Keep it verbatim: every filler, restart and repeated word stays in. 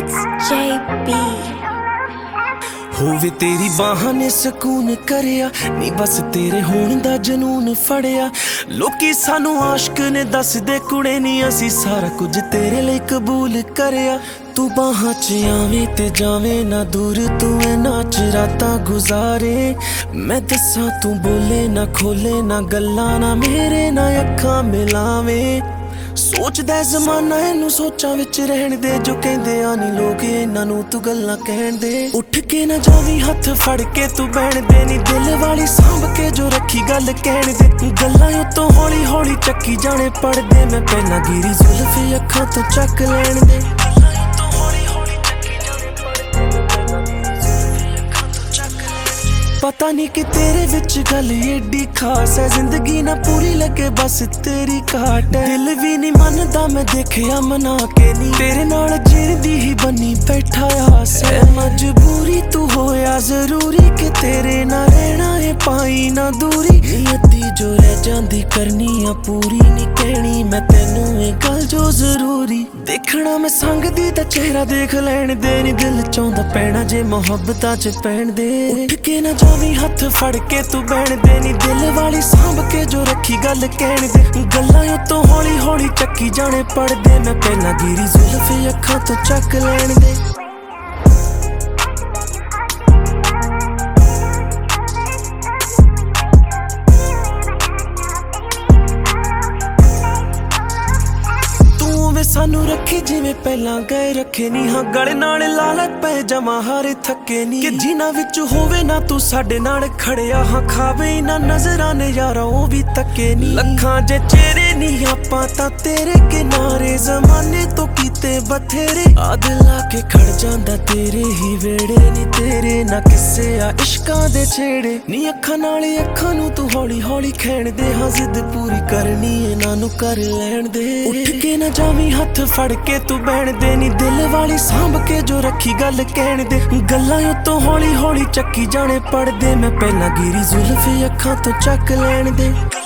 It's J B। ਹੋਵੇ ਤੇਰੀ ਬਾਹਾਂ ਨੇ ਸਕੂਨ ਕਰਿਆ ਨੀ ਬਸ ਤੇਰੇ ਹੋਣ ਦਾ ਜਨੂਨ ਫੜਿਆ। ਲੋਕੀ ਸਾਨੂੰ ਆਸ਼ਕ ਨੇ ਦੱਸਦੇ ਕੁੜੇ ਨੀ ਅਸੀਂ ਸਾਰਾ ਕੁਝ ਤੇਰੇ ਲਈ ਕਬੂਲ ਕਰਿਆ। ਤੂੰ ਬਾਹਾਂ ਚ ਆਵੇਂ ਤੇ ਜਾਵੇਂ ਨਾ ਦੂਰ ਤੂੰ ਇਹਨਾਂ ਚ ਰਾਤਾਂ ਗੁਜ਼ਾਰੇ। ਮੈਂ ਦੱਸਾਂ ਤੂੰ ਬੋਲੇ ਨਾ ਖੋਲੇ ਨਾ ਗੱਲਾਂ ਨਾ ਮੇਰੇ ਨਾ ਅੱਖਾਂ ਮਿਲਾਵੇਂ। ਸੋਚਦਾ ਜ਼ਮਾਨਾ ਇਹਨੂੰ ਸੋਚਾਂ ਵਿੱਚ ਰਹਿਣ ਦੇ ਜੋ ਕਹਿੰਦੇ ਆ ਨੀ ਲੋਕ ਇਹਨਾਂ ਨੂੰ ਤੂੰ ਗੱਲਾਂ ਕਹਿਣ ਦੇ। ਉੱਠ ਕੇ ਨਾ ਜਾਵੀਂ ਹੱਥ ਫੜ ਕੇ ਤੂੰ ਬਹਿਣ ਦੇ ਨੀ ਦਿਲ ਵਾਲੀ ਸਾਂਭ ਕੇ ਜੋ ਰੱਖੀ ਗੱਲ ਕਹਿਣ ਦੇ। ਗੱਲਾਂ ਉਤੋਂ ਹੌਲੀ ਹੌਲੀ ਚੱਕੀ ਜਾਣੇ ਪੜਦੇ ਮੈਂ ਪਹਿਲਾਂ ਗਿਰੀ ਜ਼ੁਲਫੀ ਅੱਖਾਂ ਤੋਂ ਚੱਕ ਲੈਣ ਦੇ। ਪਤਾ ਨਹੀਂ ਕਿ ਤੇਰੇ ਵਿੱਚ ਗੱਲ ਏਡੀ ਖਾਸ ਹੈ ਜ਼ਿੰਦਗੀ ਨਾ ਪੂਰੀ ਲੱਗੇ ਬਸ ਤੇਰੀ ਘਾਟ ਹੈ। ਦਿਲ ਵੀ ਨਹੀਂ ਮੰਨਦਾ ਮੈਂ ਦੇਖਿਆ ਮਨਾ ਕੇ ਨਹੀਂ ਤੇਰੇ ਨਾਲ ਜੀਣ ਦੀ ਹੀ ਬਣੀ ਬੈਠਾ ਆਸ ਹੈ। ਮਜਬੂਰੀ ਤੂੰ ਹੋਇਆ ਜ਼ਰੂਰੀ ਕਿ ਤੇਰੇ ਨਾਲ ਰਹਿਣਾ ਹੈ ਪਾਈ ਨਾ ਦੂਰੀ। ਨੀਅਤੀ ਜੋ ਰਹਿ ਜਾਂਦੀ ਕਰਨੀ ਆ ਪੂਰੀ ਨਹੀਂ ਕਹਿਣੀ ਮੈਂ ਤੈਨੂੰ ਇਹ ਗੱਲ ਜੋ ਜ਼ਰੂਰੀ। ਦੇਖਣਾ ਮੈਂ ਸੰਗਦੀ ਦਾ ਚਿਹਰਾ ਦੇਖ ਲੈਣ ਦੇ ਨੀ ਦਿਲ ਚਾਹੁੰਦਾ ਪੈਣਾ ਜੇ ਮੁਹੱਬਤਾਂ ਚ ਪੈਣ ਦੇ। ਉੱਠ ਕੇ ਨਾ ਜਾਵੀਂ ਹੱਥ ਫੜ ਕੇ ਤੂੰ ਬਹਿਣ ਦੇ ਨੀ ਦਿਲ ਵਾਲੀ ਸਾਂਭ ਕੇ ਜੋ ਰੱਖੀ ਗੱਲ ਕਹਿਣ ਦੇ। ਗੱਲਾਂ ਉਤੋਂ ਹੌਲੀ ਹੌਲੀ ਚੱਕੀ ਜਾਣੇ ਪੜਦੇ ਮੈਂ ਪਹਿਲਾਂ ਗਿਰੀ ਜ਼ੁਲਫੀ ਅੱਖਾਂ ਤੋਂ ਚੱਕ ਲੈਣ ਦੇ। ਸਾਨੂੰ ਰੱਖੀ ਜਿਵੇਂ ਪਹਿਲਾਂ ਗਏ ਰੱਖੇ ਨੀ ਹਾਂ ਗਲੇ ਨਾਲ ਲਾ ਲੈ ਪੈ ਜਮਾ ਹਾਰੇ ਥੱਕੇ ਨੀ ਕਿ ਜਿਨ੍ਹਾਂ ਵਿੱਚ ਹੋਵੇ ਨਾ ਤੂੰ ਸਾਡੇ ਨਾਲ ਖੜਿਆ ਹਾਂ ਖਾਵੇ ਨਾ ਨਜ਼ਰਾਂ ਨੇ ਯਾਰਾ ਉਹ ਵੀ ਤੱਕੇ ਨੀ। ਲੱਖਾਂ ਜੇ ਚਿਹਰੇ ਨੀ ਆਪਾਂ ਤਾਂ ਤੇਰੇ ਕਿਨਾਰੇ ਜ਼ਮਾਨੇ ਤੋਂ ਕੀਤੇ ਬਥੇਰੇ ਆਦਿ ਲਾ ਕੇ ਖੜ ਜਾਂਦਾ ਤੇਰੇ ਹੀ ਵੇੜੇ ਨੀ ਤੇਰੇ ਨਾ ਕਿਸੇ ਆ ਇਸ਼ਕਾਂ ਦੇ ਛੇੜੇ ਨੀ। ਅੱਖਾਂ ਨਾਲ ਅੱਖਾਂ ਨੂੰ ਤੂੰ ਹੌਲੀ ਹੌਲੀ ਖੈਣ ਦੇ ਹਾਂ ਜ਼ਿੱਦ ਪੂਰੀ ਕਰਨੀ ਇਹਨਾਂ ਨੂੰ ਕਰ ਲੈਣ ਦੇ। ਉੱਠ ਕੇ ਨਾ ਜਾਵੀਂ ਹੱਥ ਫੜ ਕੇ ਤੂੰ ਬਹਿਣ ਦੇ ਨੀ ਦਿਲ ਵਾਲੀ ਸਾਂਭ ਕੇ ਜੋ ਰੱਖੀ ਗੱਲ ਕਹਿਣ ਦੇ। ਗੱਲਾਂ ਉਤੋਂ ਹੌਲੀ ਹੌਲੀ ਚੱਕੀ ਜਾਣੇ ਪੜਦੇ ਮੈਂ ਪਹਿਲਾਂ ਗਿਰੀ ਜ਼ੁਲਫੀ ਅੱਖਾਂ ਤੋਂ ਚੱਕ ਲੈਣ ਦੇ।